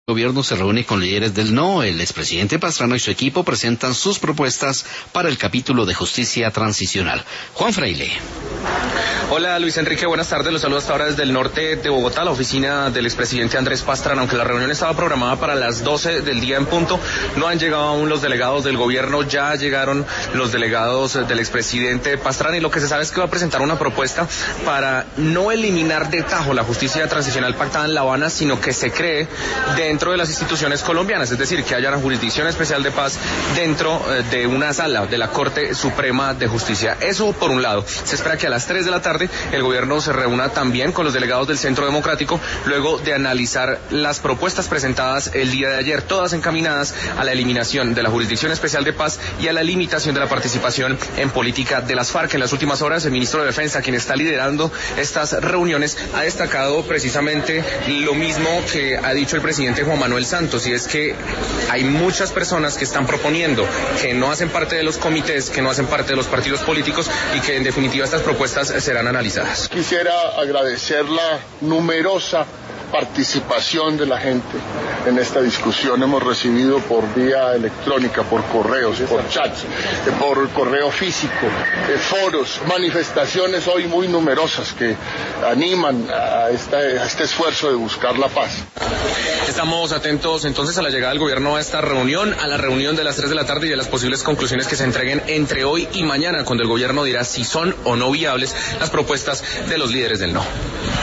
El gobierno se reúne con líderes del no. El expresidente Pastrana y su equipo presentan sus propuestas para el capítulo de justicia transicional. Juan Fraile. Hola Luis Enrique, buenas tardes. Los saludo hasta ahora desde el norte de Bogotá, la oficina del expresidente Andrés Pastrana. Aunque la reunión estaba programada para las 12 del día en punto, no han llegado aún los delegados del gobierno. Ya llegaron los delegados del expresidente Pastrana y lo que se sabe es que va a presentar una propuesta para no eliminar de tajo la justicia transicional pactada en La Habana, sino que se cree dentro de las instituciones colombianas, es decir, que haya una jurisdicción especial de paz dentro de una sala de la Corte Suprema de Justicia. Eso por un lado. Se espera que a las 3 de la tarde el gobierno se reúna también con los delegados del Centro Democrático, luego de analizar las propuestas presentadas el día de ayer, todas encaminadas a la eliminación de la Jurisdicción Especial de Paz y a la limitación de la participación en política de las FARC. En las últimas horas, el ministro de Defensa, quien está liderando estas reuniones, ha destacado precisamente lo mismo que ha dicho el presidente Juan Manuel Santos, y es que hay muchas personas que están proponiendo, que no hacen parte de los comités, que no hacen parte de los partidos políticos y que en definitiva estas propuestas serán analizadas. Quisiera agradecer la numerosa participación de la gente en esta discusión. Hemos recibido por vía electrónica, por correos, por chats, por correo físico, foros, manifestaciones hoy muy numerosas que animan a este esfuerzo de buscar la paz. Estamos atentos entonces a la llegada del gobierno a esta reunión, a la reunión de las 3 de la tarde y a las posibles conclusiones que se entreguen entre hoy y mañana, cuando el gobierno dirá si son o no viables las propuestas de los líderes del no.